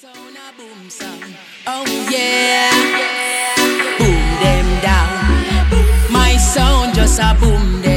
sound a boom sound. Oh yeah, boom them down. My sound just a boom them.